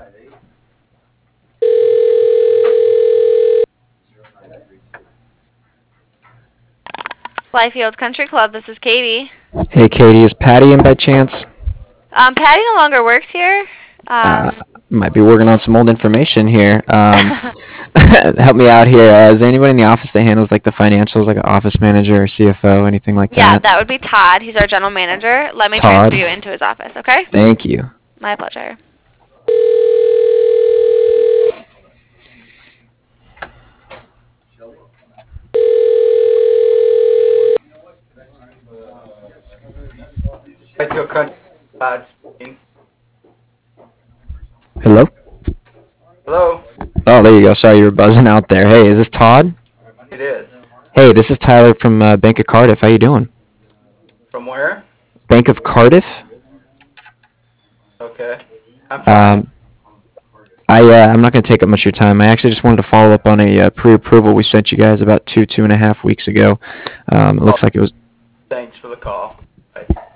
Flyfield Country Club, this is Katie. Hey, Katie, is Patty in by chance? Patty no longer works here. Uh, Might be working on some old information here. Help me out here. Is there anyone in the office that handles like the financials, like an office manager or CFO, anything like Yeah, that? that would be Todd. He's our general manager. Let me Todd. transfer you into his office, okay? Thank you. My pleasure. Flyfield Country Todd speaking. Hello? Hello, Oh, there you go. Sorry, you were buzzing out there. Hey, is this Todd? it is. Hey, this is Tyler from Bank of Cardiff. How you doing? From where? Bank of Cardiff? Okay. I'm fine. I'm not going to take up much of your time. I actually just wanted to follow up on a pre-approval we sent you guys about 2.5 weeks ago. It looks like it was. Thanks for the call. Bye.